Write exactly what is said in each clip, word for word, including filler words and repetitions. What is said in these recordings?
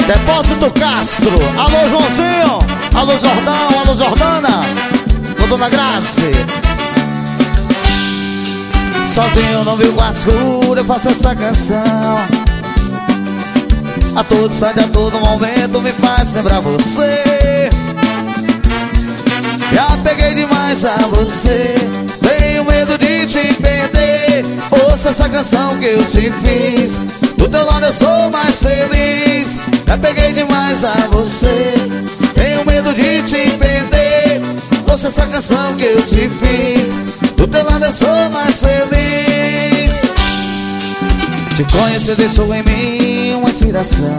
Depósito Castro. Alô, Joãozinho. Alô, Jordão. Alô, Jordana. Ô, Dona Grace. Sozinho no meu quarto escuro eu faço essa canção. A todo instante, a todo momento me faz lembrar você. Me apeguei demais a você, tenho medo de te perder. Ouça essa canção que eu te fiz, do teu lado eu sou mais feliz. Me apeguei demais a você, tenho medo de te perder. Ouça essa canção que eu te fiz, do teu lado eu sou mais feliz. Te conhecer deixou em mim uma inspiração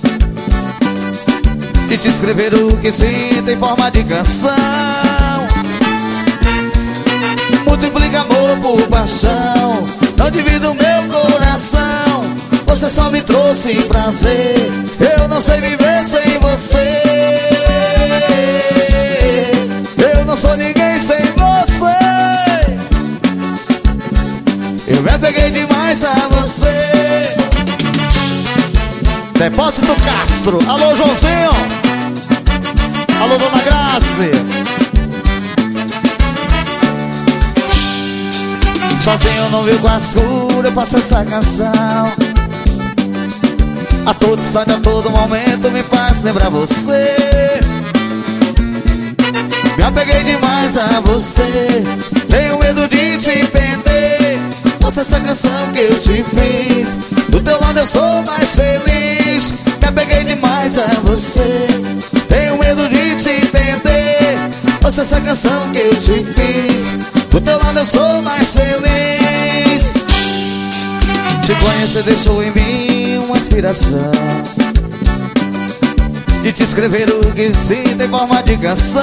de te escrever o que sinto em forma de canção. Multiplica amor por paixão, não divido meu coração. Você só me trouxe prazer, eu não sei viver sem você. Eu não sou ninguém sem você. Eu me apeguei demais a você. Depósito Castro. Alô, Joãozinho. Alô, Dona Grace. Sozinho no meu quarto escuro eu faço essa canção. A todo instante, a todo momento me faz lembrar você. Me apeguei demais a você, tenho medo de te perder. Ouça essa canção que eu te fiz, do teu lado eu sou mais feliz. Me apeguei demais a você, tenho medo de te perder. Ouça essa canção que eu te fiz, do teu lado eu sou mais feliz. Te conhecer deixou em mim uma inspiração de te escrever o que sinto em forma de canção.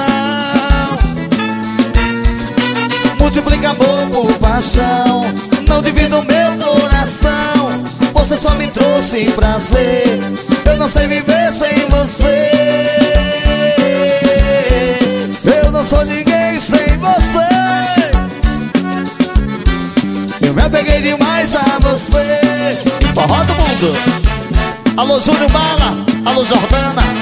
Multiplica amor por paixão, não divido meu coração. Você só me trouxe prazer, eu não sei viver sem você. Eu não sou ninguém sem você. Eu me apeguei demais a você. Forró do mundo. Alô, Júnior Bala. Alô, Jordana.